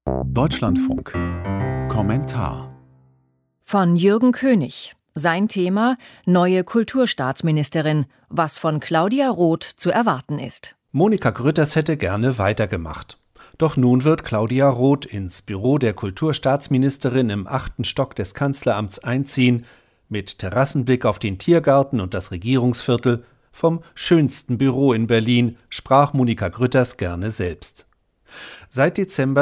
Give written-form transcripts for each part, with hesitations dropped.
Deutschlandfunk. Kommentar von Jürgen König. Sein Thema: neue Kulturstaatsministerin, was von Claudia Roth zu erwarten ist. Monika Grütters hätte gerne weitergemacht. Doch nun wird Claudia Roth ins Büro der Kulturstaatsministerin im 8. Stock des Kanzleramts einziehen, mit Terrassenblick auf den Tiergarten und das Regierungsviertel. Vom schönsten Büro in Berlin sprach Monika Grütters gerne selbst. Seit Dezember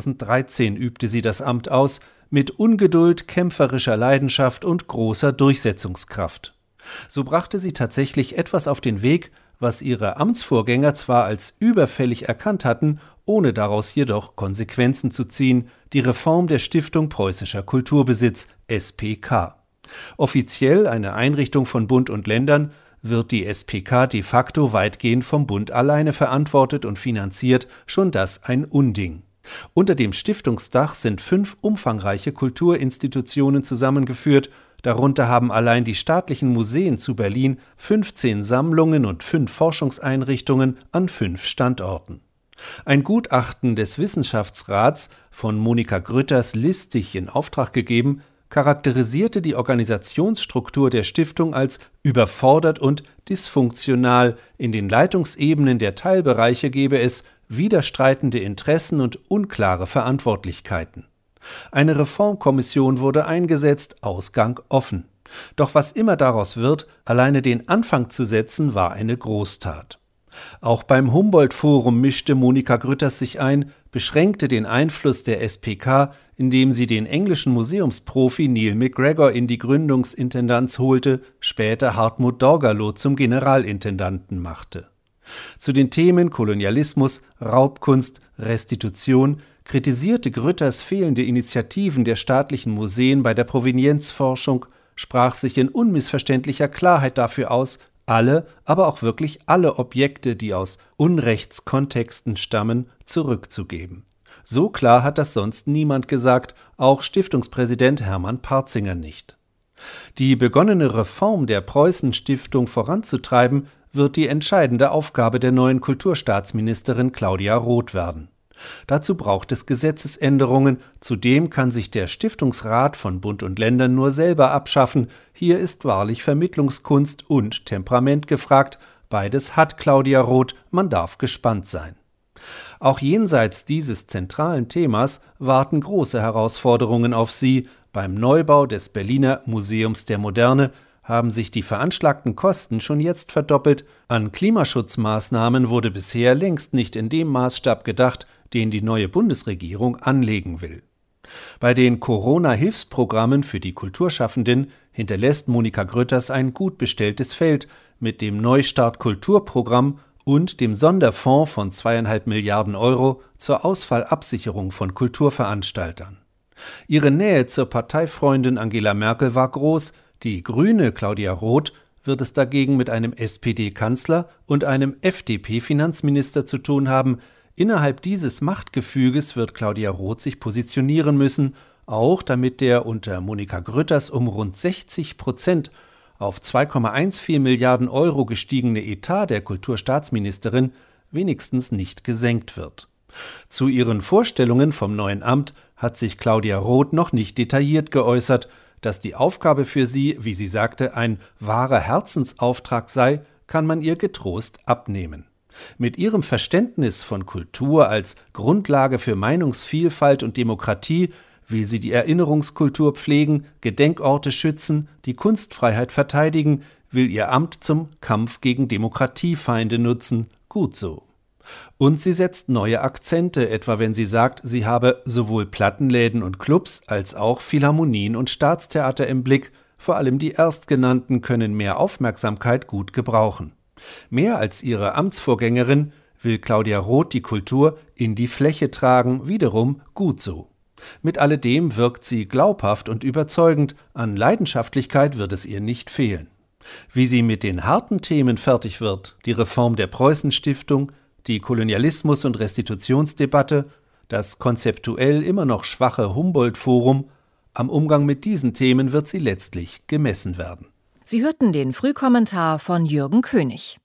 2013 übte sie das Amt aus, mit Ungeduld, kämpferischer Leidenschaft und großer Durchsetzungskraft. So brachte sie tatsächlich etwas auf den Weg, was ihre Amtsvorgänger zwar als überfällig erkannt hatten, ohne daraus jedoch Konsequenzen zu ziehen: die Reform der Stiftung Preußischer Kulturbesitz, SPK. Offiziell eine Einrichtung von Bund und Ländern, wird die SPK de facto weitgehend vom Bund alleine verantwortet und finanziert, schon das ein Unding. Unter dem Stiftungsdach sind 5 umfangreiche Kulturinstitutionen zusammengeführt, darunter haben allein die staatlichen Museen zu Berlin 15 Sammlungen und 5 Forschungseinrichtungen an 5 Standorten. Ein Gutachten des Wissenschaftsrats, von Monika Grütters listig in Auftrag gegeben, charakterisierte die Organisationsstruktur der Stiftung als überfordert und dysfunktional. In den Leitungsebenen der Teilbereiche gebe es widerstreitende Interessen und unklare Verantwortlichkeiten. Eine Reformkommission wurde eingesetzt, Ausgang offen. Doch was immer daraus wird, alleine den Anfang zu setzen, war eine Großtat. Auch beim Humboldt-Forum mischte Monika Grütters sich ein, beschränkte den Einfluss der SPK, indem sie den englischen Museumsprofi Neil MacGregor in die Gründungsintendanz holte, später Hartmut Dorgalow zum Generalintendanten machte. Zu den Themen Kolonialismus, Raubkunst, Restitution kritisierte Grütters fehlende Initiativen der staatlichen Museen bei der Provenienzforschung, sprach sich in unmissverständlicher Klarheit dafür aus, alle, aber auch wirklich alle Objekte, die aus Unrechtskontexten stammen, zurückzugeben. So klar hat das sonst niemand gesagt, auch Stiftungspräsident Hermann Partzinger nicht. Die begonnene Reform der Preußen-Stiftung voranzutreiben, wird die entscheidende Aufgabe der neuen Kulturstaatsministerin Claudia Roth werden. Dazu braucht es Gesetzesänderungen, zudem kann sich der Stiftungsrat von Bund und Ländern nur selber abschaffen. Hier ist wahrlich Vermittlungskunst und Temperament gefragt. Beides hat Claudia Roth, man darf gespannt sein. Auch jenseits dieses zentralen Themas warten große Herausforderungen auf sie. Beim Neubau des Berliner Museums der Moderne haben sich die veranschlagten Kosten schon jetzt verdoppelt. An Klimaschutzmaßnahmen wurde bisher längst nicht in dem Maßstab gedacht, den die neue Bundesregierung anlegen will. Bei den Corona-Hilfsprogrammen für die Kulturschaffenden hinterlässt Monika Grütters ein gut bestelltes Feld mit dem Neustart Kulturprogramm und dem Sonderfonds von 2,5 Milliarden Euro zur Ausfallabsicherung von Kulturveranstaltern. Ihre Nähe zur Parteifreundin Angela Merkel war groß. Die Grüne Claudia Roth wird es dagegen mit einem SPD-Kanzler und einem FDP-Finanzminister zu tun haben. Innerhalb dieses Machtgefüges wird Claudia Roth sich positionieren müssen, auch damit der unter Monika Grütters um rund 60% auf 2,14 Milliarden Euro gestiegene Etat der Kulturstaatsministerin wenigstens nicht gesenkt wird. Zu ihren Vorstellungen vom neuen Amt hat sich Claudia Roth noch nicht detailliert geäußert. Dass die Aufgabe für sie, wie sie sagte, ein wahrer Herzensauftrag sei, kann man ihr getrost abnehmen. Mit ihrem Verständnis von Kultur als Grundlage für Meinungsvielfalt und Demokratie will sie die Erinnerungskultur pflegen, Gedenkorte schützen, die Kunstfreiheit verteidigen, will ihr Amt zum Kampf gegen Demokratiefeinde nutzen. Gut so. Und sie setzt neue Akzente, etwa wenn sie sagt, sie habe sowohl Plattenläden und Clubs als auch Philharmonien und Staatstheater im Blick. Vor allem die Erstgenannten können mehr Aufmerksamkeit gut gebrauchen. Mehr als ihre Amtsvorgängerin will Claudia Roth die Kultur in die Fläche tragen, wiederum gut so. Mit alledem wirkt sie glaubhaft und überzeugend, an Leidenschaftlichkeit wird es ihr nicht fehlen. Wie sie mit den harten Themen fertig wird, die Reform der Preußen-Stiftung, die Kolonialismus- und Restitutionsdebatte, das konzeptuell immer noch schwache Humboldt-Forum, am Umgang mit diesen Themen wird sie letztlich gemessen werden. Sie hörten den Frühkommentar von Jürgen König.